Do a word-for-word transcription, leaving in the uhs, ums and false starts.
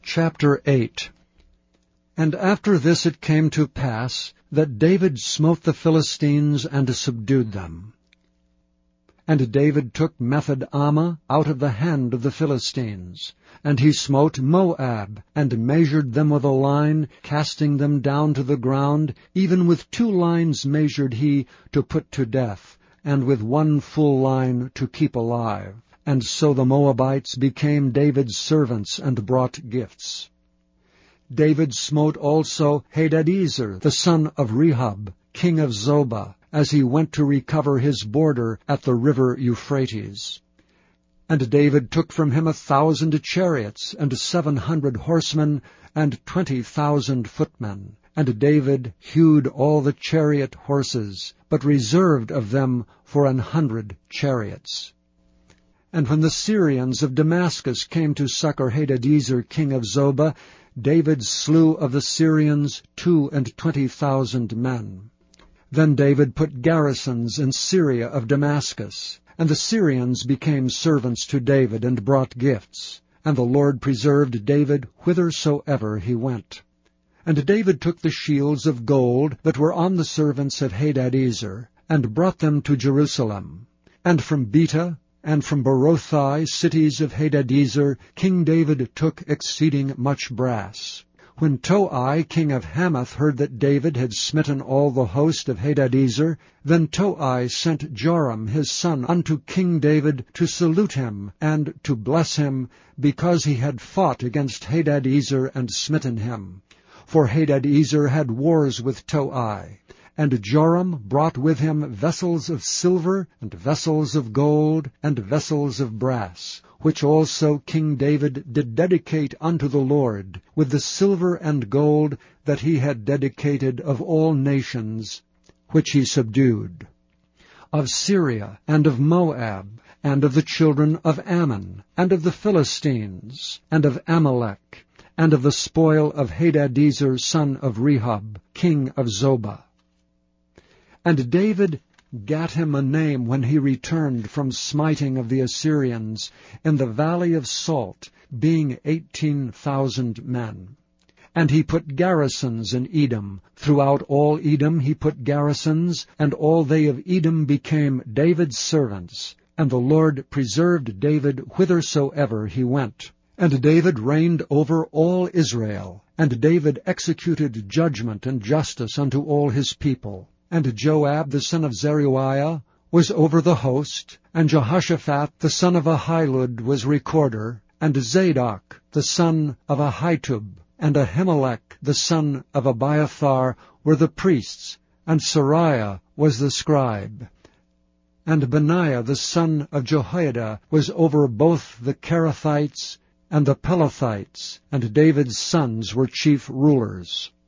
Chapter eight. And after this it came to pass, that David smote the Philistines and subdued them. And David took Metheg-ammah out of the hand of the Philistines. And he smote Moab, and measured them with a line, casting them down to the ground. Even with two lines measured he to put to death, and with one full line to keep alive. And so the Moabites became David's servants, and brought gifts. David smote also Hadadezer, the son of Rehob, king of Zobah, as he went to recover his border at the river Euphrates. And David took from him a thousand chariots, and seven hundred horsemen, and twenty thousand footmen. And David hewed all the chariot horses, but reserved of them for an hundred chariots. And when the Syrians of Damascus came to succor Hadadezer, king of Zobah, David slew of the Syrians two and twenty thousand men. Then David put garrisons in Syria of Damascus, and the Syrians became servants to David, and brought gifts. And the Lord preserved David whithersoever he went. And David took the shields of gold that were on the servants of Hadadezer, and brought them to Jerusalem. And from Betah, and from Berothai, cities of Hadadezer, King David took exceeding much brass. When Toi, king of Hamath, heard that David had smitten all the host of Hadadezer, then Toi sent Joram his son unto King David to salute him, and to bless him, because he had fought against Hadadezer and smitten him. For Hadadezer had wars with Toi. And Joram brought with him vessels of silver, and vessels of gold, and vessels of brass, which also King David did dedicate unto the Lord, with the silver and gold that he had dedicated of all nations, which he subdued, of Syria, and of Moab, and of the children of Ammon, and of the Philistines, and of Amalek, and of the spoil of Hadadezer, son of Rehob, king of Zobah. And David gat him a name when he returned from smiting of the Assyrians in the valley of Salt, being eighteen thousand men. And he put garrisons in Edom. Throughout all Edom he put garrisons, and all they of Edom became David's servants. And the Lord preserved David whithersoever he went. And David reigned over all Israel. And David executed judgment and justice unto all his people. And Joab the son of Zeruiah was over the host, and Jehoshaphat the son of Ahilud was recorder, and Zadok the son of Ahitub, and Ahimelech the son of Abiathar were the priests, and Sariah was the scribe. And Benaiah the son of Jehoiada was over both the Kerethites and the Pelethites, and David's sons were chief rulers.